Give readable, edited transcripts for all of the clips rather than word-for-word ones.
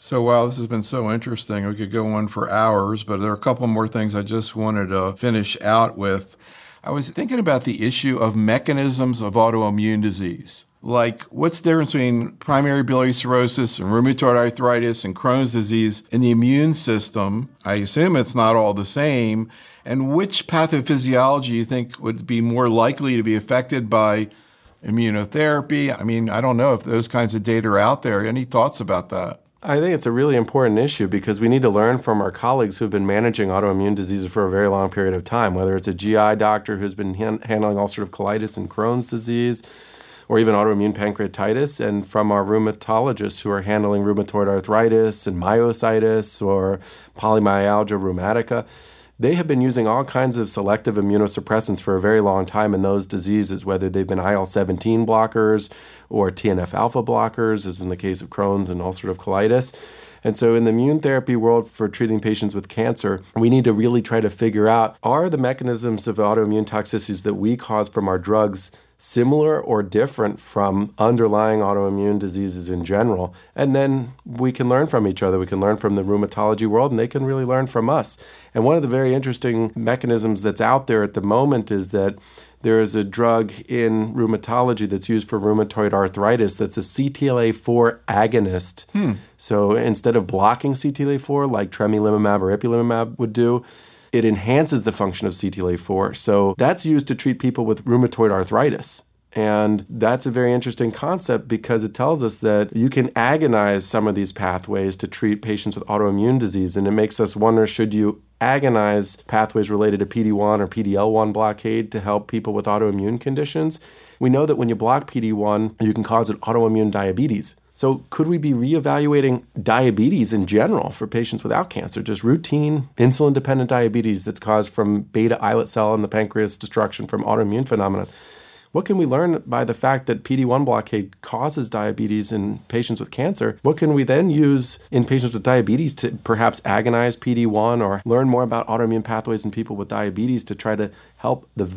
So, wow, this has been so interesting. We could go on for hours, but there are a couple more things I just wanted to finish out with. I was thinking about the issue of mechanisms of autoimmune disease. Like, what's the difference between primary biliary cirrhosis and rheumatoid arthritis and Crohn's disease in the immune system? I assume it's not all the same. And which pathophysiology you think would be more likely to be affected by immunotherapy? I mean, I don't know if those kinds of data are out there. Any thoughts about that? I think it's a really important issue because we need to learn from our colleagues who have been managing autoimmune diseases for a very long period of time, whether it's a GI doctor who's been handling ulcerative colitis and Crohn's disease, or even autoimmune pancreatitis, and from our rheumatologists who are handling rheumatoid arthritis and myositis or polymyalgia rheumatica. They have been using all kinds of selective immunosuppressants for a very long time in those diseases, whether they've been IL-17 blockers or TNF-alpha blockers, as in the case of Crohn's and ulcerative colitis. And so in the immune therapy world for treating patients with cancer, we need to really try to figure out, are the mechanisms of autoimmune toxicities that we cause from our drugs similar or different from underlying autoimmune diseases in general? And then we can learn from each other. We can learn from the rheumatology world, and they can really learn from us. And one of the very interesting mechanisms that's out there at the moment is that there is a drug in rheumatology that's used for rheumatoid arthritis that's a CTLA-4 agonist. So instead of blocking CTLA-4 like tremelimumab or ipilimumab would do, it enhances the function of CTLA-4. So that's used to treat people with rheumatoid arthritis. And that's a very interesting concept because it tells us that you can agonize some of these pathways to treat patients with autoimmune disease. And it makes us wonder, should you agonize pathways related to PD-1 or PD-L1 blockade to help people with autoimmune conditions? We know that when you block PD-1, you can cause autoimmune diabetes. So could we be reevaluating diabetes in general for patients without cancer, just routine insulin-dependent diabetes that's caused from beta islet cell in the pancreas destruction from autoimmune phenomena? What can we learn by the fact that PD-1 blockade causes diabetes in patients with cancer? What can we then use in patients with diabetes to perhaps agonize PD-1 or learn more about autoimmune pathways in people with diabetes to try to help the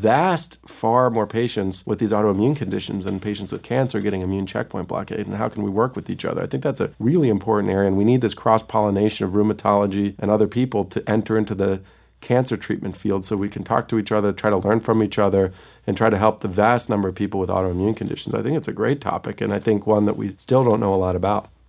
far more patients with these autoimmune conditions than patients with cancer getting immune checkpoint blockade? And how can we work with each other? I think that's a really important area, and we need this cross-pollination of rheumatology and other people to enter into the cancer treatment field so we can talk to each other, try to learn from each other, and try to help the vast number of people with autoimmune conditions. I think it's a great topic, and I think one that we still don't know a lot about.